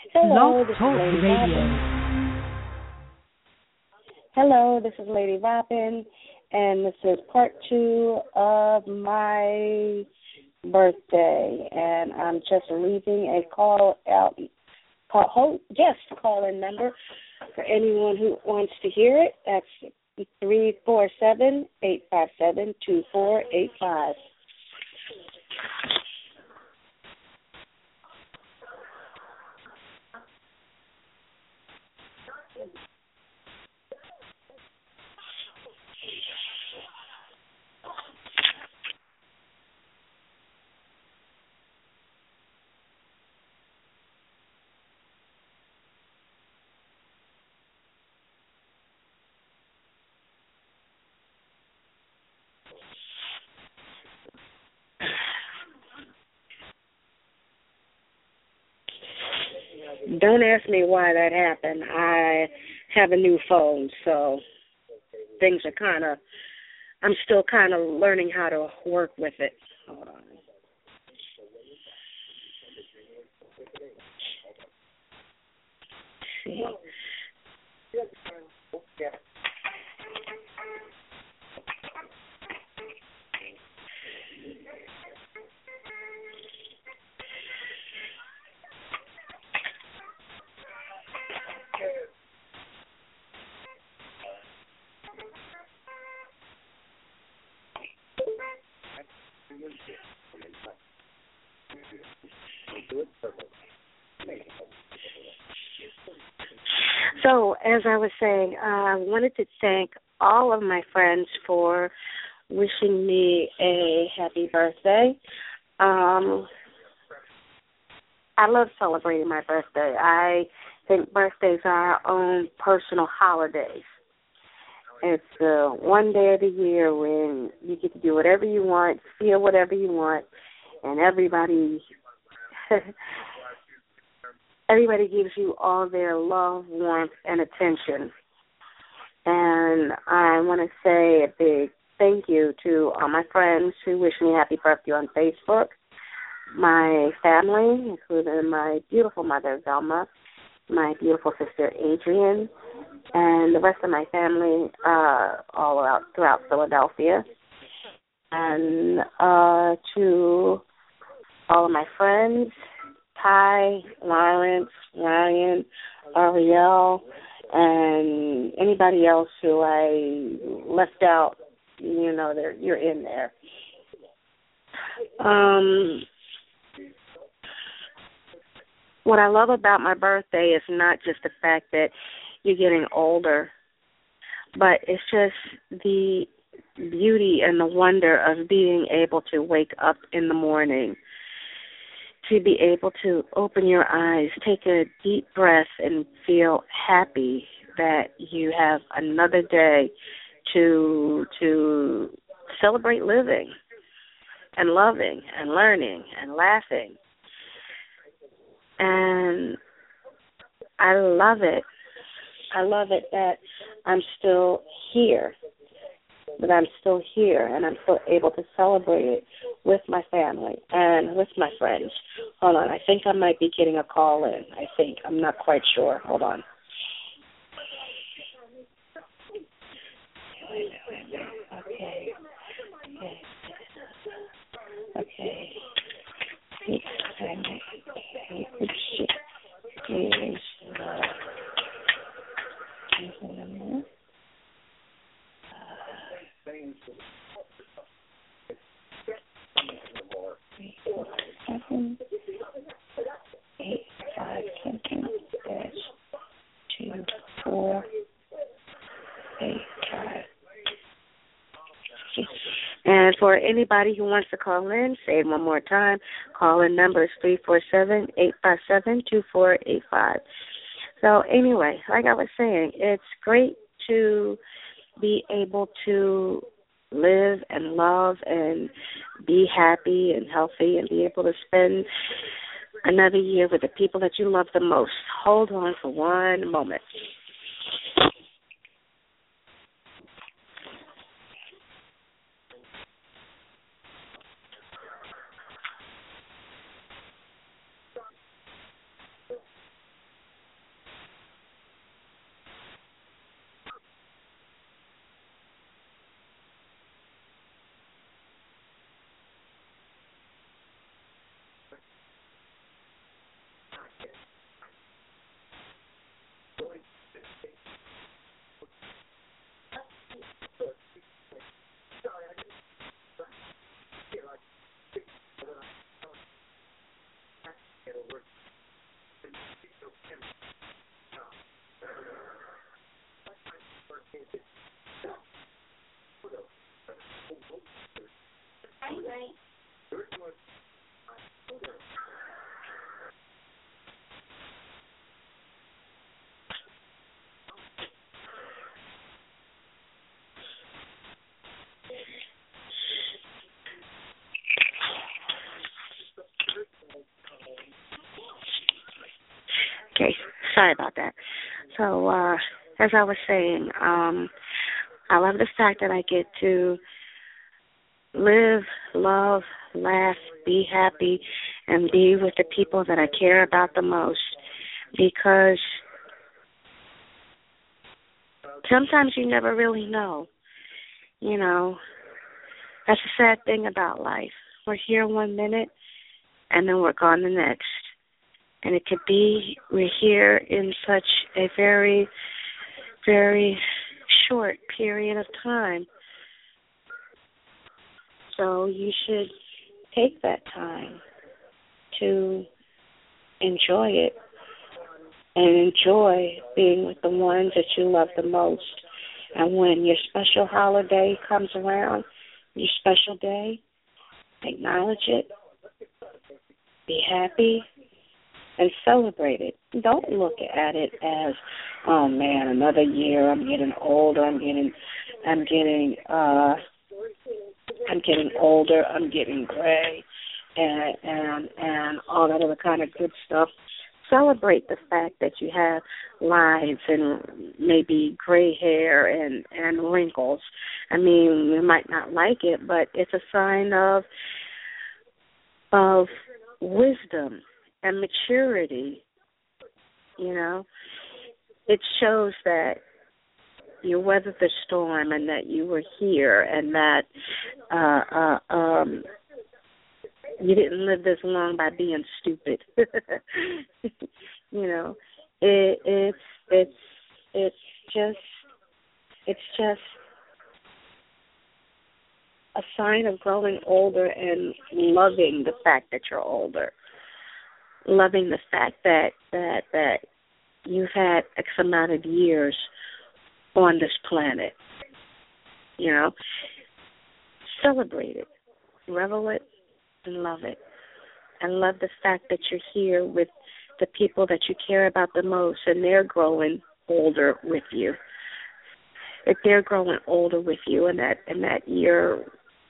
Blog Hello, this is Talk Lady Robin. Radio. Hello, this is Lady Robin, and this is part 2 of my birthday. And I'm just leaving a guest call-in number for anyone who wants to hear it. That's 347-857-2485. Don't ask me why that happened. I have a new phone, so things are I'm still kind of learning how to work with it. Hold on. See. So, as I was saying, I wanted to thank all of my friends for wishing me a happy birthday. I love celebrating my birthday. I think birthdays are our own personal holidays. It's one day of the year when you get to do whatever you want, feel whatever you want, and everybody gives you all their love, warmth, and attention. And I want to say a big thank you to all my friends who wish me happy birthday on Facebook, my family, including my beautiful mother, Velma, my beautiful sister, Adrienne, and the rest of my family all out throughout Philadelphia. And to all of my friends, Ty, Lawrence, Ryan, Ariel, and anybody else who I left out, you're in there. What I love about my birthday is not just the fact that you're getting older, but it's just the beauty and the wonder of being able to wake up in the morning, to be able to open your eyes, take a deep breath, and feel happy that you have another day to celebrate living and loving and learning and laughing. And I love it. I love it that I'm still here, and I'm still able to celebrate it with my family and with my friends. Hold on, I think I might be getting a call in. I'm not quite sure. Hold on. Okay. And for anybody who wants to call in, say it one more time. Call-in number is 347-857-2485. So anyway, like I was saying, it's great to be able to live and love and be happy and healthy and be able to spend another year with the people that you love the most. Hold on for one moment. Okay, sorry about that. So, as I was saying, I love the fact that I get to live, love, laugh, be happy, and be with the people that I care about the most. Because sometimes you never really know. You know, that's the sad thing about life. We're here 1 minute, and then we're gone the next. And it could be we're here in such a very, very short period of time. So you should take that time to enjoy it and enjoy being with the ones that you love the most. And when your special holiday comes around, your special day, acknowledge it, be happy, and celebrate it. Don't look at it as, oh man, another year, I'm getting older, I'm getting older, I'm getting gray, and all that other kind of good stuff. Celebrate the fact that you have lines and maybe gray hair and wrinkles. I mean, you might not like it, but it's a sign of wisdom and maturity. You know, it shows that you weathered the storm and that you were here and that you didn't live this long by being stupid. You know, it's just a sign of growing older and loving the fact that you're older, loving the fact that you've had X amount of years on this planet. You know, celebrate it, revel it, and love it. And love the fact that you're here with the people that you care about the most, and they're growing older with you. If they're growing older with you, and that you're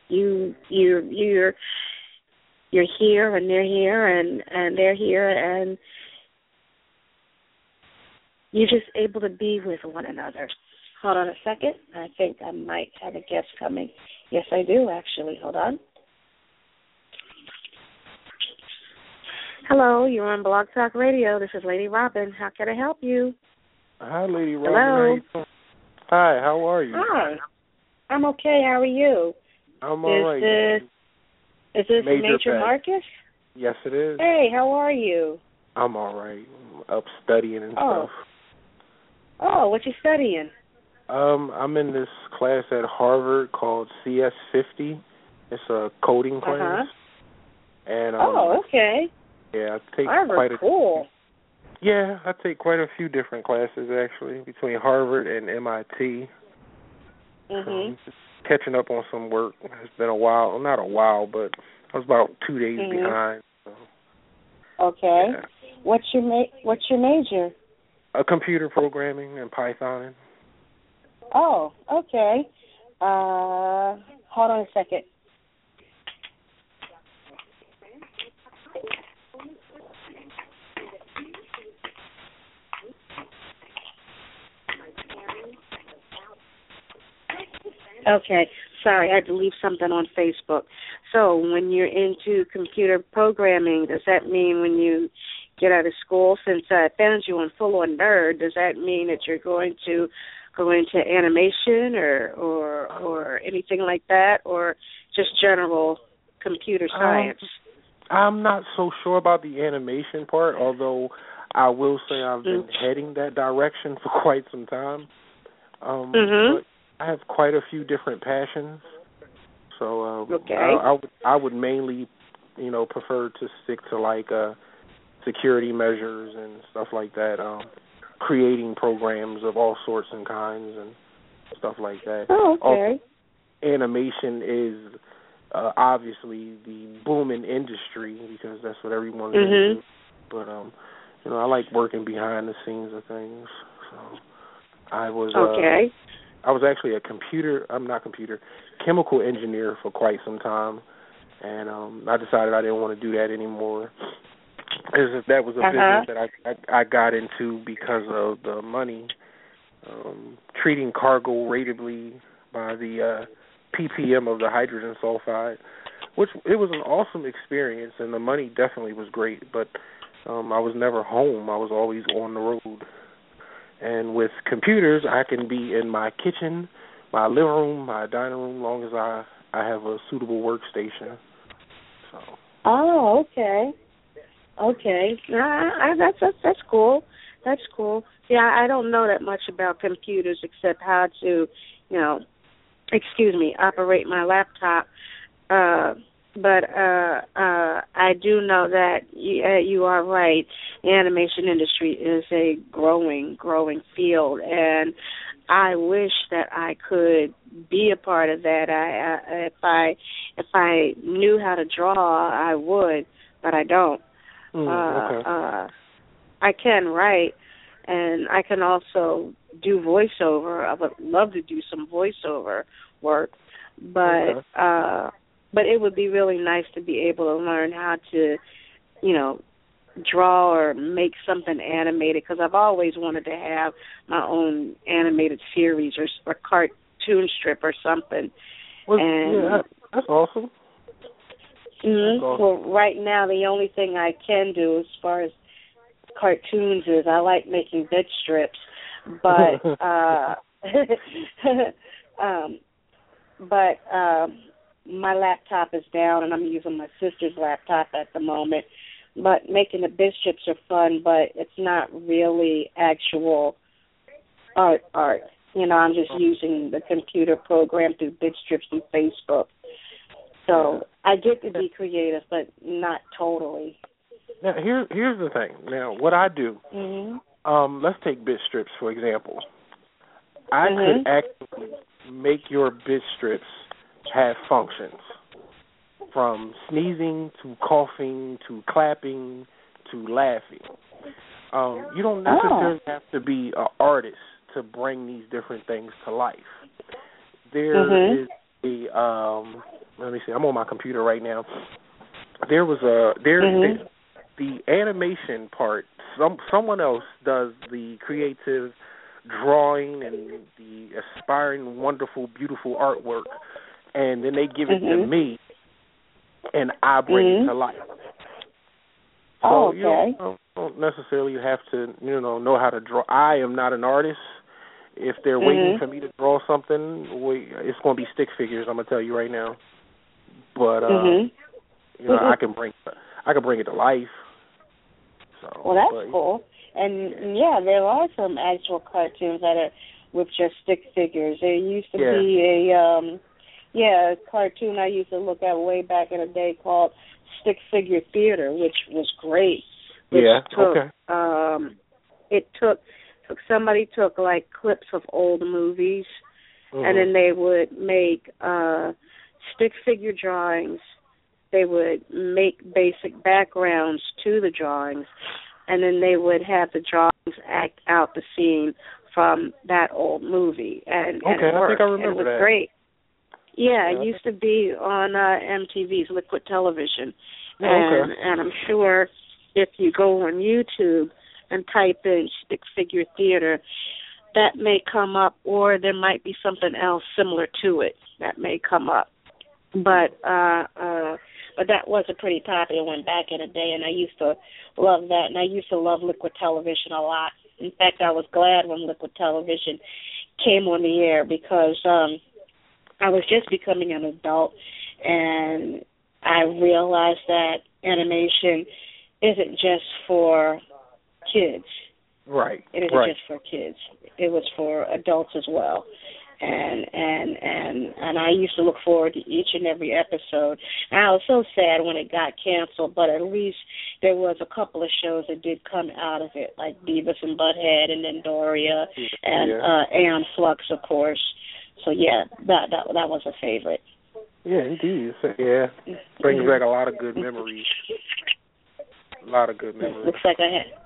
here, and they're here, and they're here, and you're just able to be with one another. Hold on a second. I think I might have a guest coming. Yes, I do, actually. Hold on. Hello, you're on Blog Talk Radio. This is Lady Robin. How can I help you? Hi, Lady Robin. Hello. How you doing? Hi, how are you? Hi. I'm okay. How are you? I'm all right. Is this Major Marcus? Yes, it is. Hey, how are you? I'm all right. I'm up studying and stuff. Oh, what you studying? I'm in this class at Harvard called CS50. It's a coding class. And okay. Yeah, I take Harvard, cool. Yeah, I take quite a few different classes actually between Harvard and MIT. Just catching up on some work. It's been a while. Well, not a while, but I was about 2 days behind. So. Okay. Yeah. What's your major? Computer programming and Python. Oh, okay. Hold on a second. Okay, sorry, I had to leave something on Facebook. So when you're into computer programming, does that mean when you get out of school, since I found you on Full On Nerd, does that mean that you're going to go into animation or anything like that, or just general computer science? I'm not so sure about the animation part, although I will say I've been heading that direction for quite some time. But I have quite a few different passions, so I would mainly, prefer to stick to like security measures and stuff like that, creating programs of all sorts and kinds and stuff like that. Oh, okay. Also, animation is obviously the booming industry because that's what everyone's into. But I like working behind the scenes of things. So I was I was actually chemical engineer for quite some time, and I decided I didn't want to do that anymore. That was a business that I got into because of the money, treating cargo ratably by the ppm of the hydrogen sulfide, which it was an awesome experience, and the money definitely was great, but I was never home. I was always on the road. And with computers, I can be in my kitchen, my living room, my dining room, long as I have a suitable workstation. So. Oh, okay. Okay. That's cool. That's cool. Yeah, I don't know that much about computers except how to, operate my laptop. But I do know that you are right. The animation industry is a growing field, and I wish that I could be a part of that. If I knew how to draw, I would, but I don't. Okay. I can write, and I can also do voiceover. I would love to do some voiceover work, but but it would be really nice to be able to learn how to, draw or make something animated, because I've always wanted to have my own animated series or cartoon strip or something. Yeah, that's awesome. Mm-hmm. Well, right now the only thing I can do as far as cartoons is I like making bit strips, but my laptop is down and I'm using my sister's laptop at the moment. But making the bit strips are fun, but it's not really actual art. I'm just using the computer program through bit strips through Facebook. So I get to be creative, but not totally. Now, here's the thing. Now, what I do, let's take bit strips, for example. I could actually make your bit strips have functions, from sneezing to coughing to clapping to laughing. You don't necessarily have to be an artist to bring these different things to life. There is let me see, I'm on my computer right now. There was the animation part. Someone else does the creative drawing and the aspiring, wonderful, beautiful artwork, and then they give it to me, and I bring it to life. So you don't necessarily have to, know how to draw. I am not an artist. If they're waiting for me to draw something, it's going to be stick figures. I'm gonna tell you right now. But I can bring it to life. So, well, that's cool. And there are some actual cartoons that are with just stick figures. There used to be a cartoon I used to look at way back in the day called Stick Figure Theater, which was great. Somebody took like clips of old movies, and then they would make stick figure drawings. They would make basic backgrounds to the drawings, and then they would have the drawings act out the scene from that old movie. And it worked. I think I remember and it was that. Great. Yeah, it used to be on MTV's Liquid Television. And I'm sure if you go on YouTube and type in Stick Figure Theater, that may come up, or there might be something else similar to it that may come up. But that was a pretty popular one back in the day, and I used to love that, and I used to love Liquid Television a lot. In fact, I was glad when Liquid Television came on the air, because I was just becoming an adult, and I realized that animation isn't just for kids. Right. It isn't just for kids. It was for adults as well. And I used to look forward to each and every episode. And I was so sad when it got canceled, but at least there was a couple of shows that did come out of it, like Beavis and Butthead, and then Doria, and Aeon Flux, of course. So that was a favorite. Yeah, indeed. Brings back a lot of good memories. Looks like I had.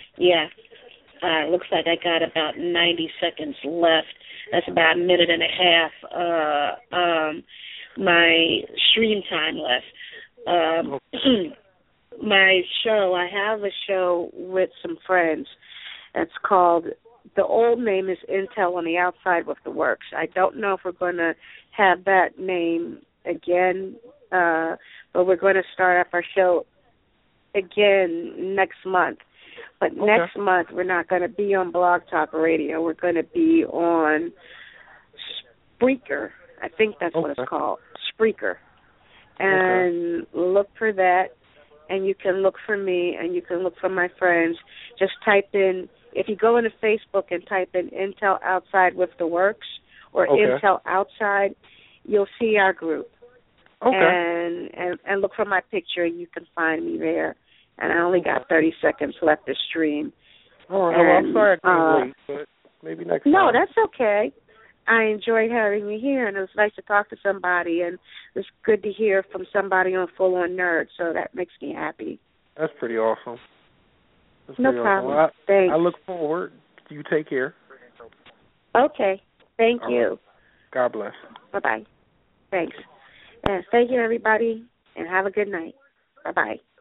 Looks like I got about 90 seconds left. That's about a minute and a half. My stream time left. my show. I have a show with some friends. It's called, the old name is Intel on the Outside with the Works. I don't know if we're going to have that name again, but we're going to start up our show again next month. But next month we're not going to be on Blog Talk Radio. We're going to be on Spreaker. I think that's what it's called, Spreaker. And look for that, and you can look for me, and you can look for my friends. Just type in, if you go into Facebook and type in Intel Outside with the Works or Intel Outside, you'll see our group. And look for my picture. You can find me there. And I only got 30 seconds left to stream. Oh, well, I'm sorry I couldn't wait, but maybe next time. No, that's okay. I enjoyed having you here, and it was nice to talk to somebody, and it was good to hear from somebody on Full On Nerd, so that makes me happy. That's pretty awesome. No problem. Well, thanks. I look forward. You take care. Okay. Thank you. Right. God bless. Bye-bye. Thanks. And thank you, everybody, and have a good night. Bye-bye.